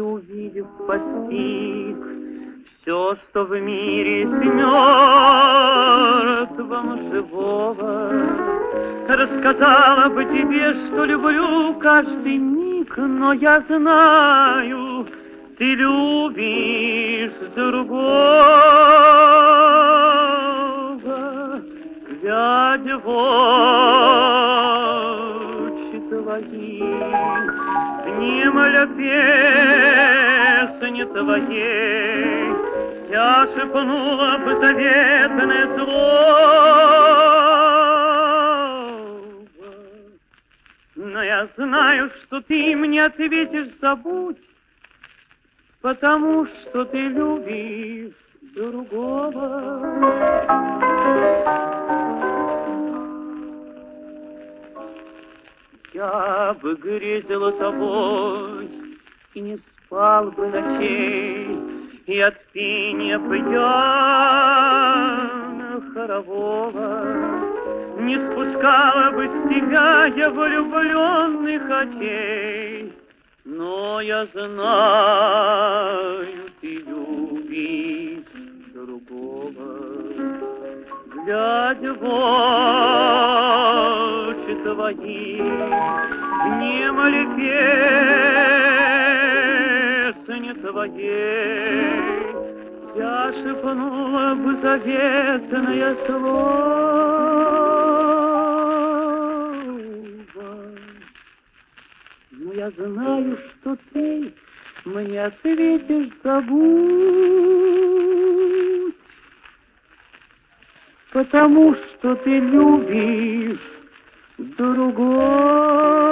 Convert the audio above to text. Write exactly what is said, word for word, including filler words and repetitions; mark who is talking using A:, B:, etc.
A: увидев, постиг все, что в мире с мертвым живого. Рассказала бы тебе, что люблю каждый миг, но я знаю, ты любишь другого. Глядя в очи твои, внемля песни твоей, я шепнула бы заветное слово. Но я знаю, что ты мне ответишь: забудь, потому что ты любишь другого. Я бы грезила тобой и не спал бы ночей, и от пения пьяно хорового не спускала бы с тебя я влюбленных очей. Но я знаю, ты любишь другого. Глядя в очи твои, внемли песни твоей, я шепнула бы заветное слово. Но я знаю, что ты мне ответишь: забудь, потому что ты любишь другого.